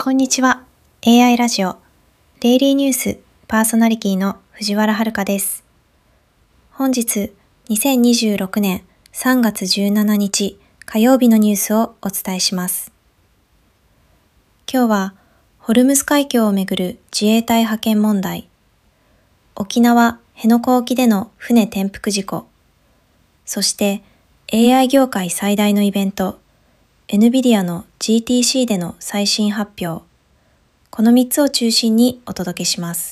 こんにちは。AI ラジオデイリーニュースパーソナリティの藤原遥です。本日2026年3月17日火曜日のニュースをお伝えします。今日はホルムズ海峡をめぐる自衛隊派遣問題、沖縄辺野古沖での船転覆事故、そして AI 業界最大のイベントNVIDIA の GTC での最新発表、この3つを中心にお届けします。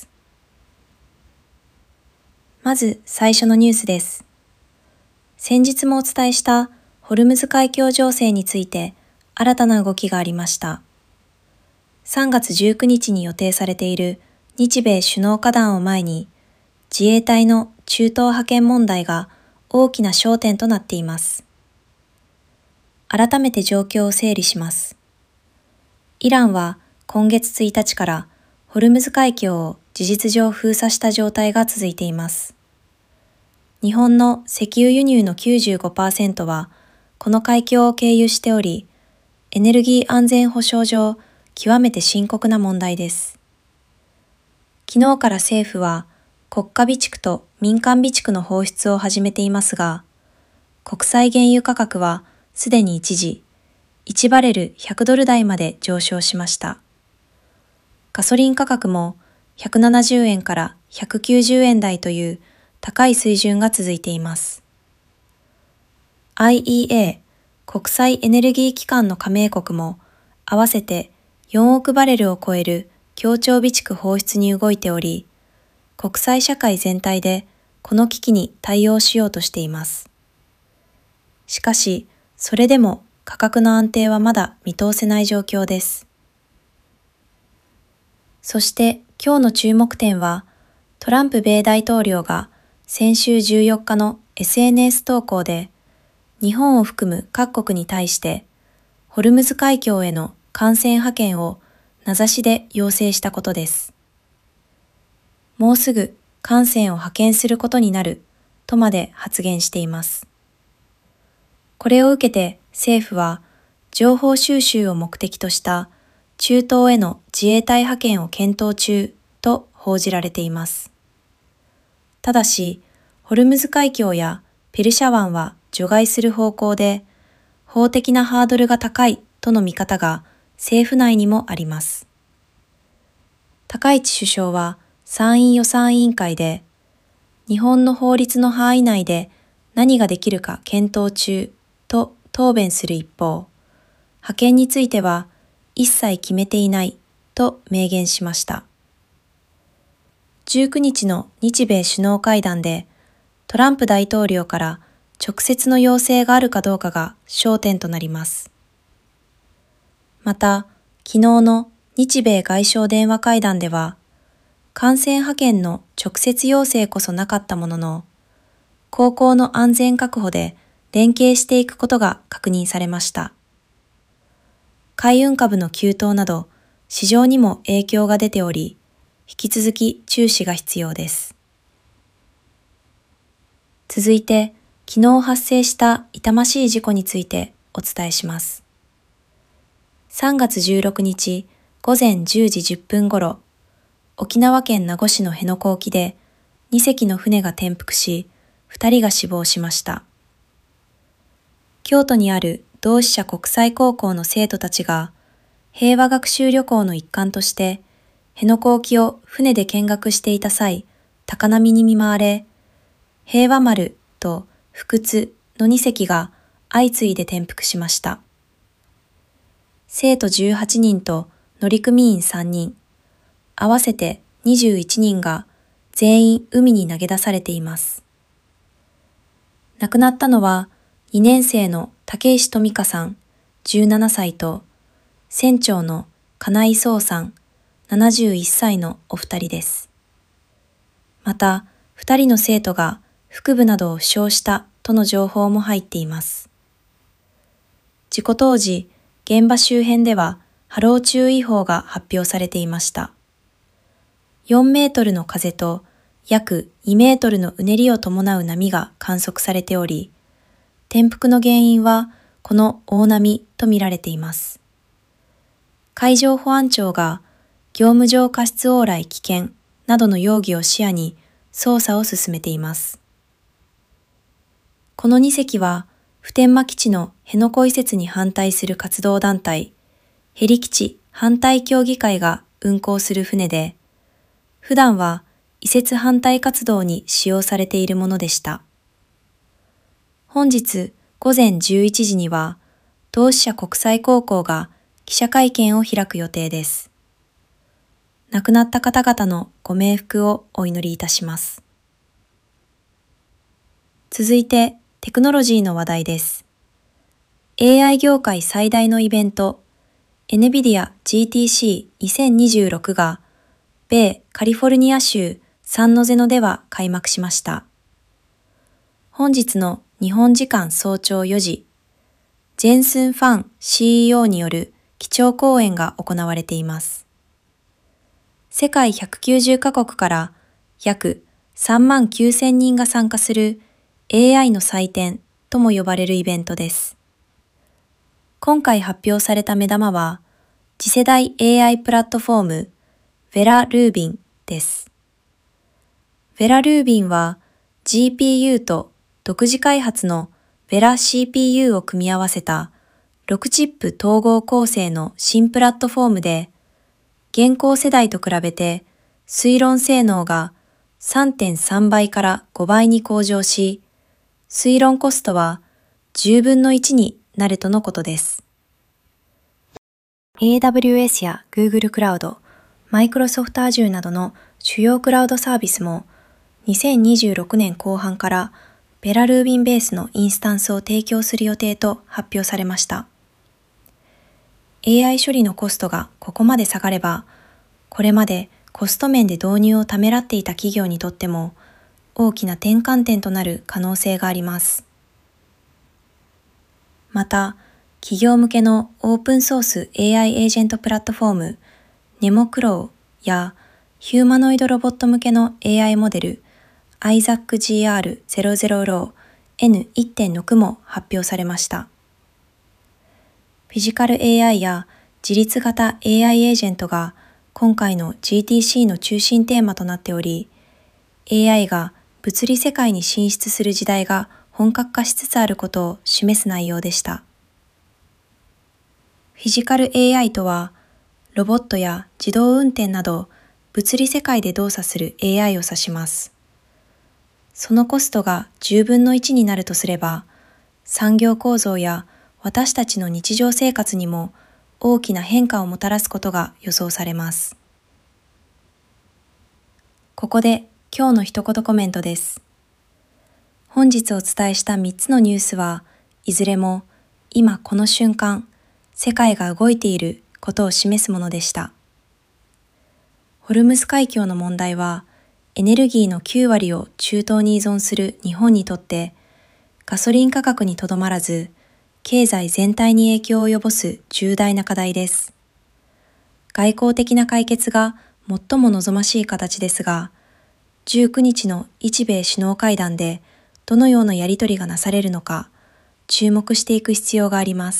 まず最初のニュースです。先日もお伝えしたホルムズ海峡情勢について新たな動きがありました。3月19日に予定されている日米首脳会談を前に、自衛隊の中東派遣問題が大きな焦点となっています。改めて状況を整理します。イランは今月1日からホルムズ海峡を事実上封鎖した状態が続いています。日本の石油輸入の 95% はこの海峡を経由しており、エネルギー安全保障上極めて深刻な問題です。昨日から政府は国家備蓄と民間備蓄の放出を始めていますが、国際原油価格はすでに一時、1バレル100ドル台まで上昇しました。ガソリン価格も170円から190円台という高い水準が続いています。IEA 国際エネルギー機関の加盟国も合わせて4億バレルを超える協調備蓄放出に動いており、国際社会全体でこの危機に対応しようとしています。しかし、それでも価格の安定はまだ見通せない状況です。そして今日の注目点は、トランプ米大統領が先週14日の SNS 投稿で、日本を含む各国に対して、ホルムズ海峡への艦船派遣を名指しで要請したことです。もうすぐ艦船を派遣することになるとまで発言しています。これを受けて政府は情報収集を目的とした中東への自衛隊派遣を検討中と報じられています。ただし、ホルムズ海峡やペルシャ湾は除外する方向で、法的なハードルが高いとの見方が政府内にもあります。高市首相は参院予算委員会で、日本の法律の範囲内で何ができるか検討中と答弁する一方、派遣については一切決めていないと明言しました。19日の日米首脳会談でトランプ大統領から直接の要請があるかどうかが焦点となります。また、昨日の日米外相電話会談では、艦船派遣の直接要請こそなかったものの、航行の安全確保で連携していくことが確認されました。海運株の急騰など、市場にも影響が出ており、引き続き注視が必要です。続いて、昨日発生した痛ましい事故についてお伝えします。3月16日午前10時10分ごろ、沖縄県名護市の辺野古沖で2隻の船が転覆し、2人が死亡しました。京都にある同志社国際高校の生徒たちが平和学習旅行の一環として辺野古沖を船で見学していた際、高波に見舞われ、平和丸と不屈の2隻が相次いで転覆しました。生徒18人と乗組員3人、合わせて21人が全員海に投げ出されています。亡くなったのは2年生の竹石富香さん17歳と船長の金井壮さん71歳のお二人です。また2人の生徒が腹部などを負傷したとの情報も入っています。事故当時、現場周辺では波浪注意報が発表されていました。4メートルの風と約2メートルのうねりを伴う波が観測されており、転覆の原因はこの大波と見られています。 海上保安庁が業務上過失往来危険などの容疑を視野に捜査を進めています。この2隻は普天間基地の辺野古移設に反対する活動団体、ヘリ基地反対協議会が運航する船で、普段は移設反対活動に使用されているものでした。本日午前11時には、同志社国際空港が記者会見を開く予定です。亡くなった方々のご冥福をお祈りいたします。続いて、テクノロジーの話題です。AI 業界最大のイベント、NVIDIA GTC2026 が、米カリフォルニア州サンノゼノでは開幕しました。本日の日本時間早朝4時、ジェンスン・ファン CEO による基調講演が行われています。世界190カ国から約39,000人が参加する AI の祭典とも呼ばれるイベントです。今回発表された目玉は、次世代 AI プラットフォーム、ヴェラルービンです。ヴェラルービンは GPU と独自開発のヴェラ CPU を組み合わせた6チップ統合構成の新プラットフォームで、現行世代と比べて推論性能が 3.3 倍から5倍に向上し、推論コストは10分の1になるとのことです。AWS や Google クラウド、Microsoft Azure などの主要クラウドサービスも2026年後半からヴェラルービンベースのインスタンスを提供する予定と発表されました。AI 処理のコストがここまで下がれば、これまでコスト面で導入をためらっていた企業にとっても大きな転換点となる可能性があります。また、企業向けのオープンソース AI エージェントプラットフォーム NemoClaw やヒューマノイドロボット向けの AI モデル ISAAC-GR00 N1.6 も発表されました。フィジカル AI や自律型 AI エージェントが今回の GTC の中心テーマとなっており、AI が物理世界に進出する時代が本格化しつつあることを示す内容でした。フィジカル AI とは、ロボットや自動運転など物理世界で動作する AI を指します。そのコストが10分の1になるとすれば、産業構造や私たちの日常生活にも大きな変化をもたらすことが予想されます。ここで今日の一言コメントです。本日お伝えした3つのニュースはいずれも今この瞬間、世界が動いていることを示すものでした。ホルムズ海峡の問題はエネルギーの9割を中東に依存する日本にとってガソリン価格にとどまらず経済全体に影響を及ぼす重大な課題です。外交的な解決が最も望ましい形ですが、19日の日米首脳会談でどのようなやり取りがなされるのか注目していく必要があります。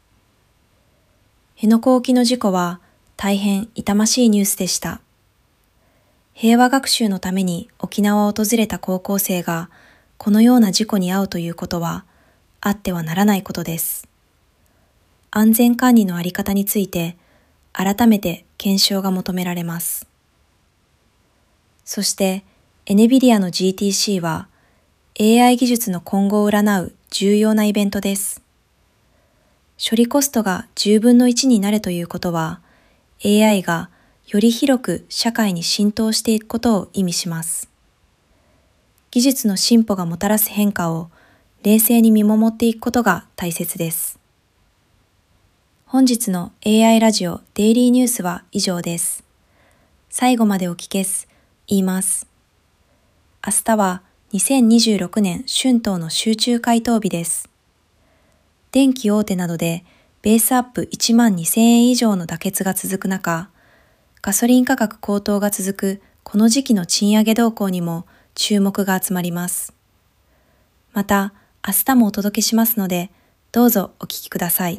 辺野古沖の事故は大変痛ましいニュースでした。平和学習のために沖縄を訪れた高校生がこのような事故に遭うということはあってはならないことです。安全管理のあり方について改めて検証が求められます。そして NVIDIA の GTC は AI 技術の今後を占う重要なイベントです。処理コストが10分の1になるということは、AI がより広く社会に浸透していくことを意味します。技術の進歩がもたらす変化を冷静に見守っていくことが大切です。本日の AI ラジオデイリーニュースは以上です。最後までお聞けす、言います。明日は2026年春闘の集中回答日です。電気大手などでベースアップ1万2000円以上の妥結が続く中、ガソリン価格高騰が続くこの時期の賃上げ動向にも注目が集まります。また、明日もお届けしますので、どうぞお聞きください。